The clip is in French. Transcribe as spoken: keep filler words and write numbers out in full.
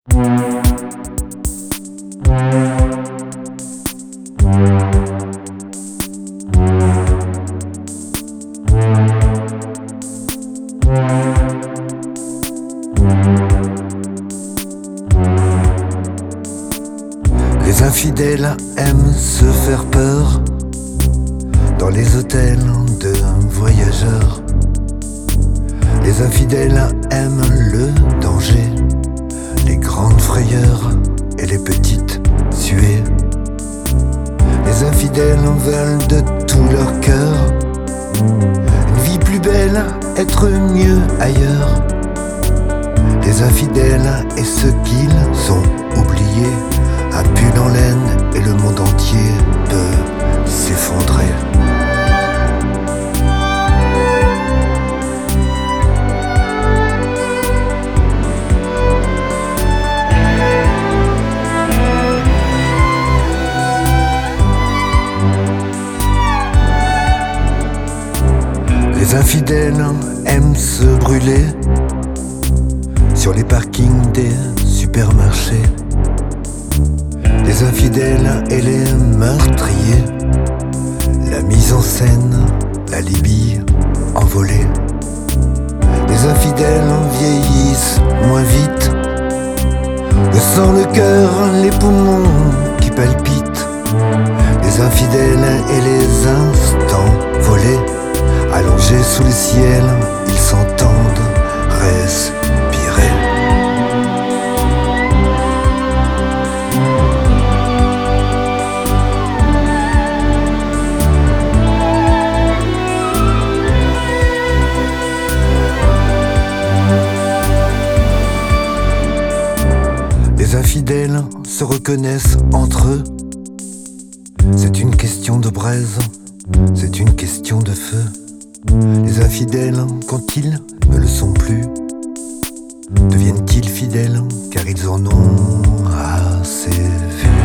Les infidèles aiment se faire peur dans les hôtels de voyageurs. Les infidèles aiment le danger, les grandes frayeurs et les petites suées. Les infidèles veulent de tout leur cœur une vie plus belle, être mieux ailleurs. Les infidèles et ceux qu'ils ont oubliés, un pull en laine et le monde entier peut s'effondrer. Les infidèles aiment se brûler sur les parkings des supermarchés. Les infidèles et les meurtriers, la mise en scène, la Libye envolée. Les infidèles vieillissent moins vite, le sang, le cœur, les poumons qui palpitent. Les infidèles et les instants volés, allongés sous le ciel, ils s'entendent respirer. Les infidèles se reconnaissent entre eux. C'est une question de braise, c'est une question de feu. Les infidèles, quand ils ne le sont plus, deviennent-ils fidèles car ils en ont assez vu?